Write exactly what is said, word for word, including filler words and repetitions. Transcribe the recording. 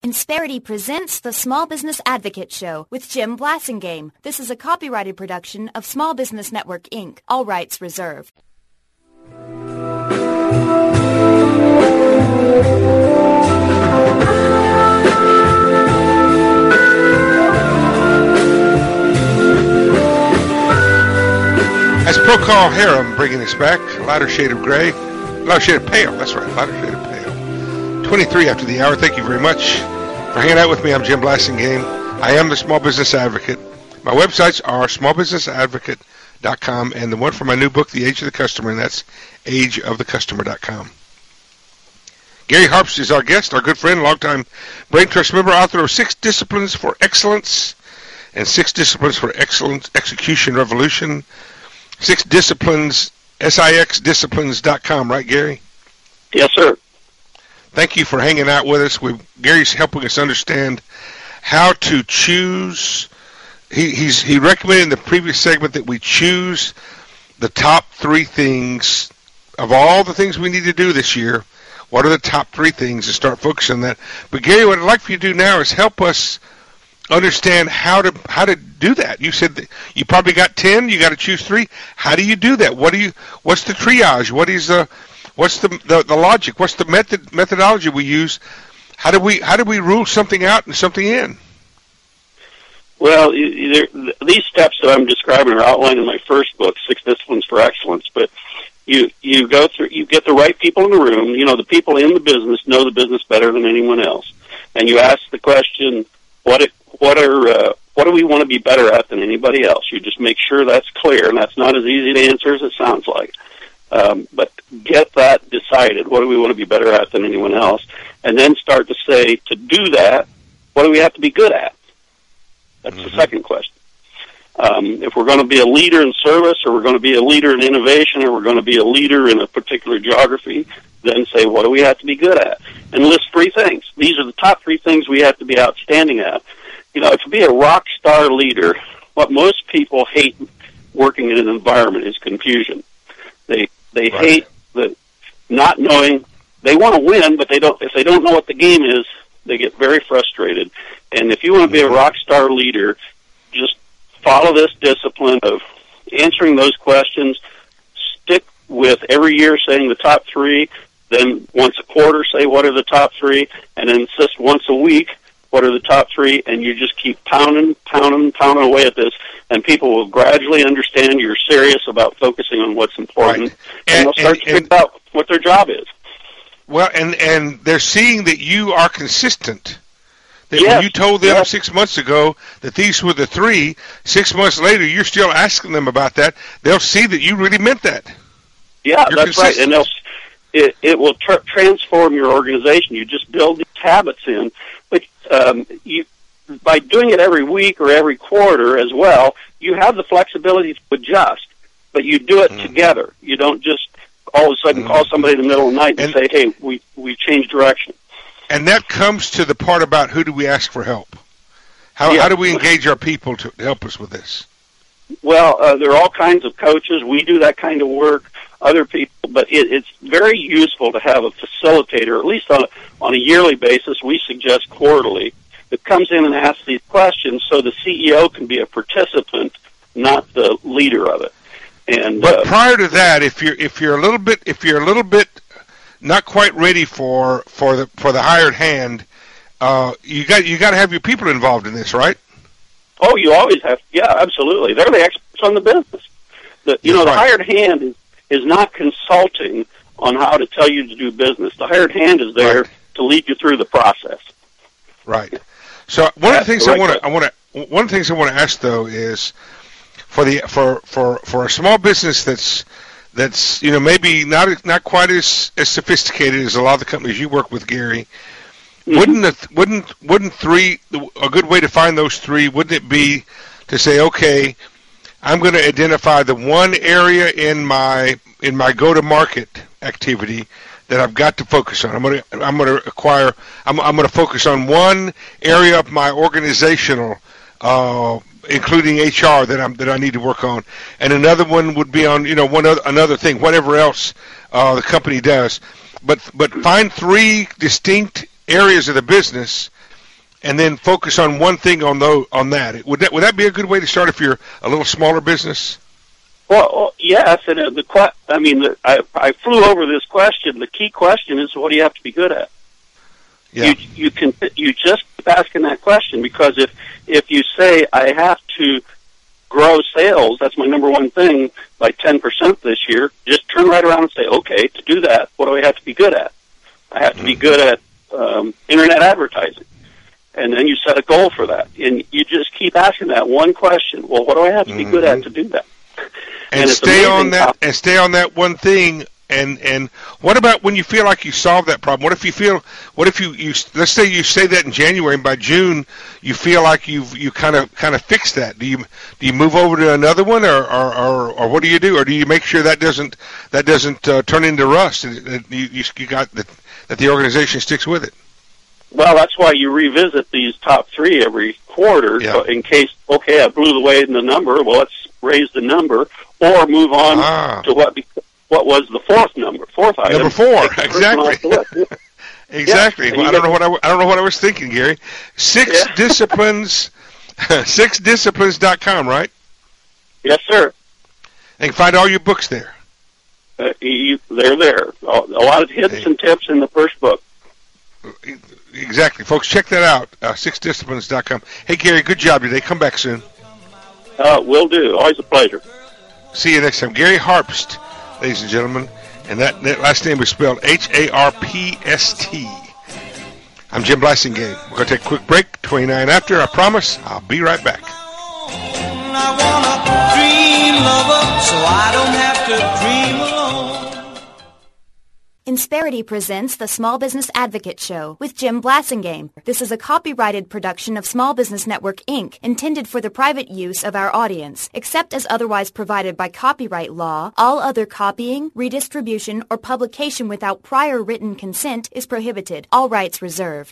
Insperity presents the Small Business Advocate Show with Jim Blasingame. This is a copyrighted production of Small Business Network, Incorporated. All rights reserved. That's Procol Harum bringing us back. Lighter shade of gray. Lighter shade of pale. That's right. Lighter shade of pale. twenty-three after the hour. Thank you very much for hanging out with me. I'm Jim Blasingame. I am the Small Business Advocate. My websites are small business advocate dot com and the one for my new book, The Age of the Customer, and that's age of the customer dot com. Gary Harps is our guest, our good friend, longtime Brain Trust member, author of Six Disciplines for Excellence and Six Disciplines for Excellence Execution Revolution. Six Disciplines, six disciplines dot com, right, Gary? Yes, sir. Thank you for hanging out with us. We, Gary's helping us understand how to choose. He, he's, he recommended in the previous segment that we choose the top three things of all the things we need to do this year. What are the top three things and start focusing on that? But Gary, what I'd like for you to do now is help us understand how to how to do that. You said that you probably got ten. You got to choose three. How do you do that? What do you? What's the triage? What is the What's the, the the logic? What's the method methodology we use? How do we how do we rule something out and something in? Well, you, there, these steps that I'm describing are outlined in my first book, Six Disciplines for Excellence. But you you go through, you get the right people in the room. You know, the people in the business know the business better than anyone else, and you ask the question, what it, what are uh, what do we want to be better at than anybody else? You just make sure that's clear, and that's not as easy to answer as it sounds like. Um, but get that decided. What do we want to be better at than anyone else? And then start to say, to do that, what do we have to be good at? That's mm-hmm. the second question. Um, if we're going to be a leader in service, or we're going to be a leader in innovation, or we're going to be a leader in a particular geography, then say, what do we have to be good at? And list three things. These are the top three things we have to be outstanding at. You know, to be a rock star leader, what most people hate working in an environment is confusion. They They right. hate the not knowing. They want to win, but they don't. If they don't know what the game is, they get very frustrated. And if you want to be a rock star leader, just follow this discipline of answering those questions. Stick with every year saying the top three. Then once a quarter, say what are the top three, and then insist once a week what are the top three, and you just keep pounding, pounding, pounding away at this, and people will gradually understand you're serious about focusing on what's important, right. and, and they'll start and, to figure and, out what their job is. Well, and, and they're seeing that you are consistent. That yes, when you told them yes. six months ago that these were the three, six months later you're still asking them about that, they'll see that you really meant that. Yeah, you're that's consistent. right, and they'll, it, it will tra- transform your organization. You just build these habits in, but um, you, by doing it every week or every quarter as well, you have the flexibility to adjust, but you do it mm. together. You don't just all of a sudden mm. call somebody in the middle of the night and, and say, hey, we, we changed direction. And that comes to the part about who do we ask for help? How, yeah. how do we engage our people to help us with this? Well, uh, there are all kinds of coaches. We do that kind of work, other people, but it, it's very useful to have a facilitator, at least on a, on a yearly basis. We suggest quarterly, that comes in and asks these questions so the C E O can be a participant, not the leader of it. And but uh, prior to that, if you're if you're a little bit if you're a little bit not quite ready for for the for the hired hand, uh, you got you got to have your people involved in this, right? Oh, you always have. Yeah, absolutely. They're the experts on the business. The, you That's know, the right. hired hand is is not consulting on how to tell you to do business. The hired hand is there right. to lead you through the process. Right. So one That's of the things the I right want to I want to one of the things I want to ask though is for the for for for a small business that's that's you know maybe not not quite as as sophisticated as a lot of the companies you work with, Gary. Mm-hmm. Wouldn't it, wouldn't wouldn't three a good way to find those three? Wouldn't it be to say, okay, I'm going to identify the one area in my in my go-to-market activity that I've got to focus on. I'm going to I'm going to acquire. I'm I'm going to focus on one area of my organizational, uh, including H R that I'm that I need to work on, and another one would be on you know one other, another thing, whatever else uh, the company does. But but find three distinct areas of the business and then focus on one thing on those, on that. Would that would that be a good way to start if you're a little smaller business? Well, yes, and uh, the que- I mean, the, I I flew over this question. The key question is, what do you have to be good at? Yeah. You you can you just keep asking that question, because if if you say I have to grow sales, that's my number one thing, by ten percent this year, just turn right around and say, okay, to do that, what do I have to be good at? I have to be good at um, internet advertising. And then you set a goal for that. And you just keep asking that one question. Well, what do I have to be mm-hmm. good at to do that? And, and stay on that how- and stay on that one thing. And and what about when you feel like you solved that problem? What if you feel what if you, you let's say you say that in January, and by June you feel like you've you kind of kind of fixed that? Do you do you move over to another one, or or, or, or what do you do, or do you make sure that doesn't that doesn't uh, turn into rust? And you, you you got that that the organization sticks with it. Well, that's why you revisit these top three every quarter, Yeah. so in case, okay, I blew the way in the number, well, let's raise the number, or move on Ah. to what be- what was the fourth number, fourth item. Number four, Take the first one off the exactly. list. Exactly. Yeah, Well, I you don't get- know what I, w- I don't know what I was thinking, Gary. Six Yeah. disciplines, six disciplines dot com, right? Yes, sir. They can find all your books there. Uh, you, they're there. A a lot of hints Hey. and tips in the first book. Exactly, folks. Check that out. Uh, six disciplines dot com. Hey, Gary, good job today. Come back soon. Uh, will do. Always a pleasure. See you next time. Gary Harpst, ladies and gentlemen, and that, that last name is spelled H A R P S T. I'm Jim Blasingame. We're going to take a quick break. twenty-nine after. I promise. I'll be right back. I want a dream lover, so I don't have to dream alone. Insperity presents the Small Business Advocate Show with Jim Blasingame. This is a copyrighted production of Small Business Network, Incorporated, intended for the private use of our audience. Except as otherwise provided by copyright law, all other copying, redistribution, or publication without prior written consent is prohibited. All rights reserved.